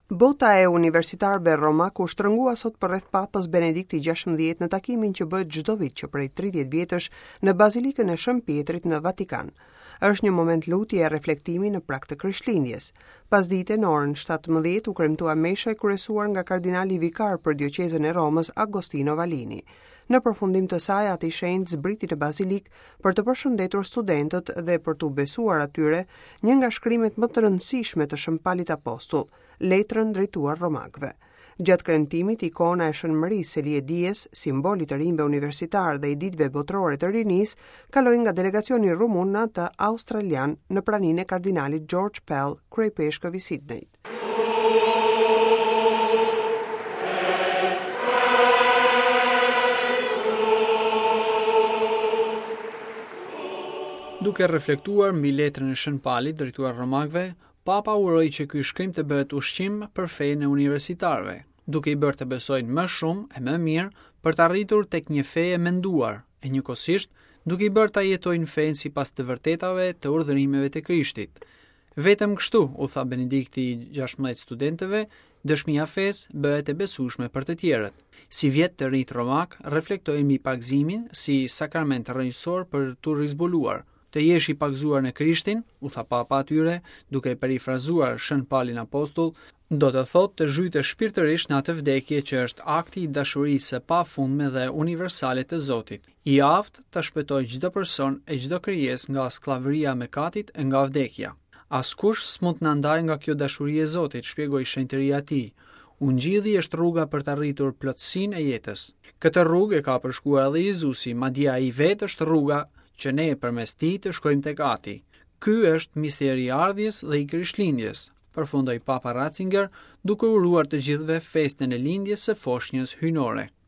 Bota e universitarëve romak u shtrëngua sot përreth Papës Benedikti XVI në takimin që bëhet çdo vit që prej 30 vjetësh në Bazilikën e Shën Pjetrit në Vatikan. Është një moment lutje e reflektimi në prag të Krishtlindjes. Pasdite në orën 17 u kremtua mesha e kryesuar nga kardinali vikar për dioqezën e Romës Agostino Valini. Në përfundim të saj, ati shenjtë zbriti në bazilik për të përshëndetur studentët dhe për t'u besuar atyre një nga shkrimet më të rëndësishme të Shën Palit Apostull, letrën drejtuar romakëve. Gjatë kremtimit, ikona e Shënmërisë Selie Dies, simboli të rinjve universitar dhe i ditëve botërore të rinisë, kaloi nga delegacioni rumun në atë australian në praninë e kardinalit George Pell, kryepeshkëv i Sydneyt. Duke reflektuar mbi letrën e Shën Palit drejtuar romakëve, Papa uroi që ky shkrim të bëhet ushqim për fenë e universitarëve, duke i bërë të besojnë më shumë e më mirë për të arritur tek një fe e menduar, e njëkohësisht duke i bërë ta jetojnë fenë sipas të vërtetave të urdhërimeve të Krishtit. Vetëm kështu, u tha Benedikti XVI studentëve, dëshmia fesë bëhet e besueshme për të tjerët. Si vjet të rinjt romak reflektojnë mbi pagëzimin si sakrament rrënjësor për t'u rizbuluar. Të jesh i pagëzuar në Krishtin, u tha Papa atyre, duke perifrazuar Shën Palin Apostull, do të thotë të zhytesh shpirtërisht në atë vdekje që është akti i dashurisë së pafundme dhe universale të Zotit, i aftë të shpëtojë çdo person e çdo krijesë nga skllavëria e mëkatit e nga vdekja. Askush s'mund të na ndajë nga kjo dashuri e Zotit, shpjegoi shenjtëria e tij. Ungjilli është rruga për të arritur plotësinë e jetës. Këtë rrugë e ka përshkruar edhe Jezusi, madje ai vetë është rruga që ne përmes tij të shkojmë tek Ati. Ky është misteri i ardhjes dhe i Krishtlindjes, përfundoi Papa Ratzinger, duke uruar të gjithëve festën e lindjes së foshnjës hyjnore.